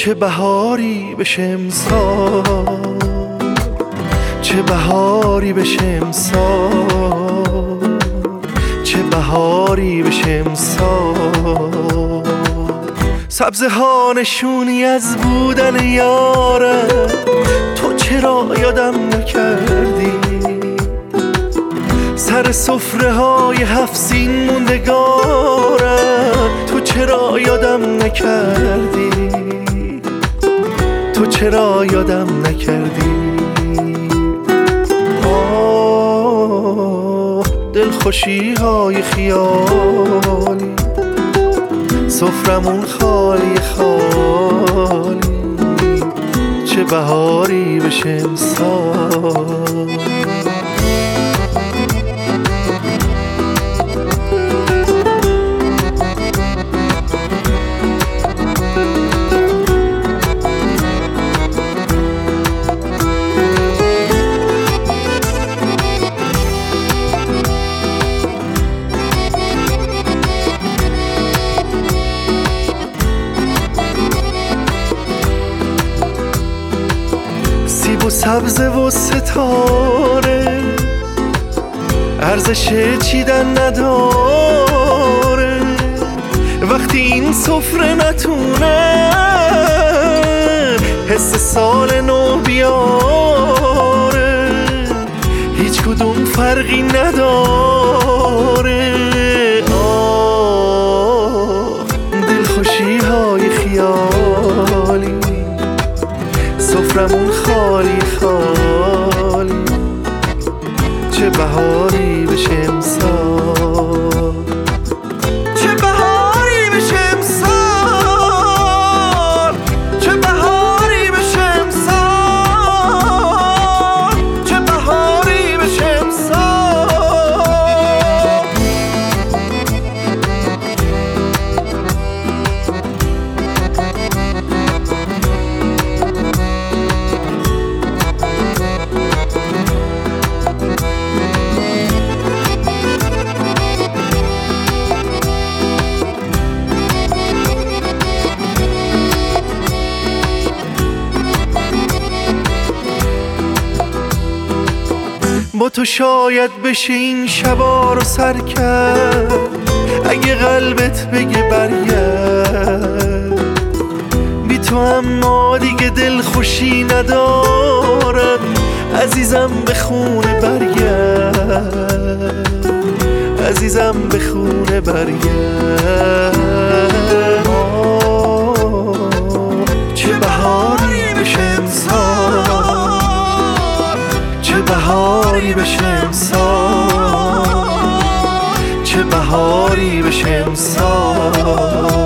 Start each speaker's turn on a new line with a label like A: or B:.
A: چه بهاری بشه امسال، چه بهاری بشه امسال، چه بهاری بشه امسال. سبزه ها نشونی از بودن یاره، تو چرا یادم نکردی؟ سر سفره های 7 سین موندگاره، تو چرا یادم نکردی؟ تو چرا یادم نکردی؟ دلخوشی های خیالی، سفرمون خالی خالی، چه بهاری بشه امسال. سیب و سبزه و ستاره ارزش چیدن نداره، وقتی این سفره نتونه حس سال نو بیاره، هیچ کدوم فرقی نداره. دلخوشی های خیالی، سفرمون خالی خالی، چه بهاری بشه امسال، چه بهاری بشه امسال، چه بهاری بشه امسال، چه بهاری بشه امسال. با تو شاید بشه این شبا رو سر کرد، اگه قلبت بگه برگرد. بی تو اما دیگه دل خوشی ندارم، عزیزم به خونه برگرد، عزیزم به خونه برگرد. چه بهاری بشه امسال، چه بهاری بشه امسال، چه بهاری بشه امسال.